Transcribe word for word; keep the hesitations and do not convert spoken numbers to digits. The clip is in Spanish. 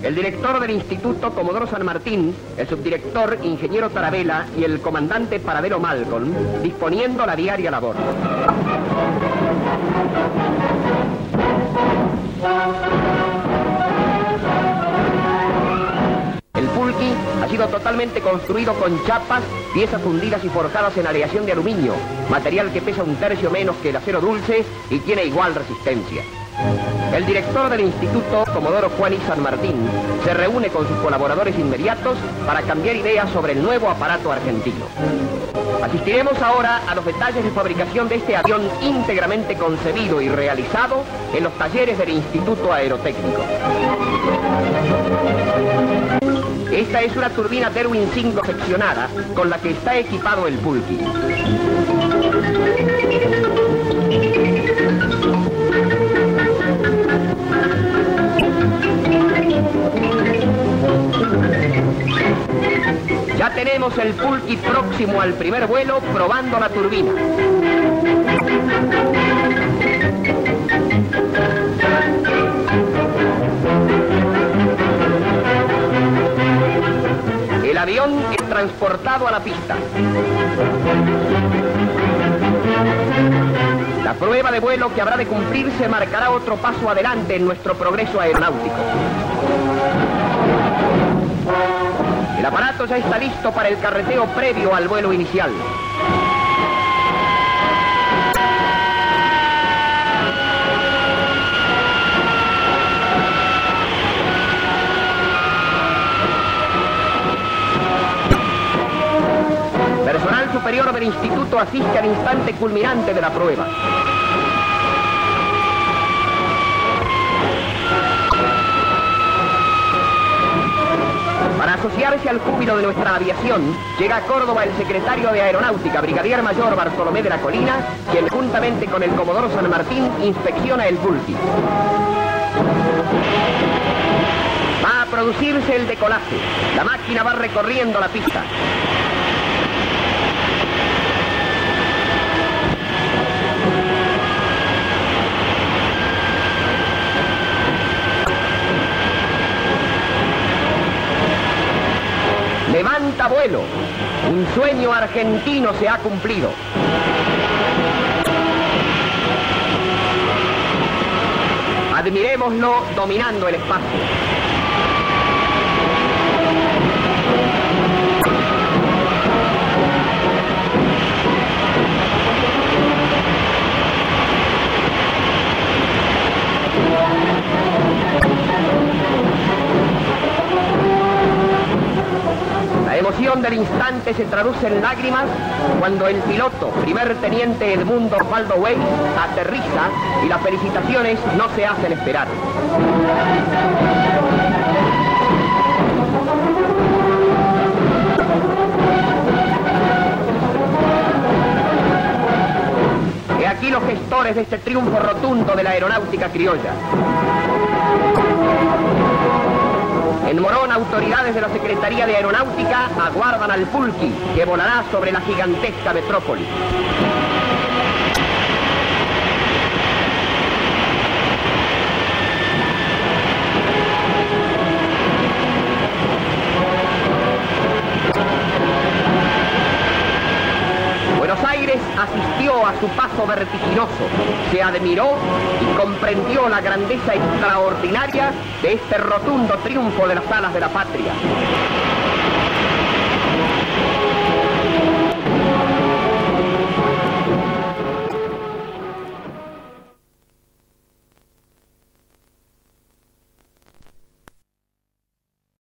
El director del Instituto, Comodoro San Martín, el subdirector, ingeniero Tarabella y el comandante Paradero Malcolm, disponiendo la diaria labor. El Pulqui ha sido totalmente construido con chapas, piezas fundidas y forjadas en aleación de aluminio, material que pesa un tercio menos que el acero dulce y tiene igual resistencia. El director del Instituto, Comodoro Juan I. San Martín, se reúne con sus colaboradores inmediatos para cambiar ideas sobre el nuevo aparato argentino. Asistiremos ahora a los detalles de fabricación de este avión íntegramente concebido y realizado en los talleres del Instituto Aerotécnico. Esta es una turbina Derwin cinco seccionada con la que está equipado el Pulqui. Ya tenemos el Pulqui próximo al primer vuelo, probando la turbina. El avión es transportado a la pista. La prueba de vuelo que habrá de cumplirse marcará otro paso adelante en nuestro progreso aeronáutico. El aparato ya está listo para el carreteo previo al vuelo inicial. Personal superior del instituto asiste al instante culminante de la prueba. Para asociarse al júbilo de nuestra aviación, llega a Córdoba el secretario de Aeronáutica, brigadier mayor Bartolomé de la Colina, quien juntamente con el Comodoro San Martín inspecciona el Pulqui. Va a producirse el decolaje. La máquina va recorriendo la pista. Levanta vuelo. Un sueño argentino se ha cumplido. Admirémoslo dominando el espacio. La emoción del instante se traduce en lágrimas cuando el piloto, primer teniente Edmundo Osvaldo Weiss, aterriza y las felicitaciones no se hacen esperar. He aquí los gestores de este triunfo rotundo de la aeronáutica criolla. En Morón, autoridades de la Secretaría de Aeronáutica aguardan al Pulqui, que volará sobre la gigantesca metrópoli. Buenos Aires asistió a su paso vertiginoso, se admiró y comprendió la grandeza extraordinaria de este rotundo triunfo de las alas de la patria.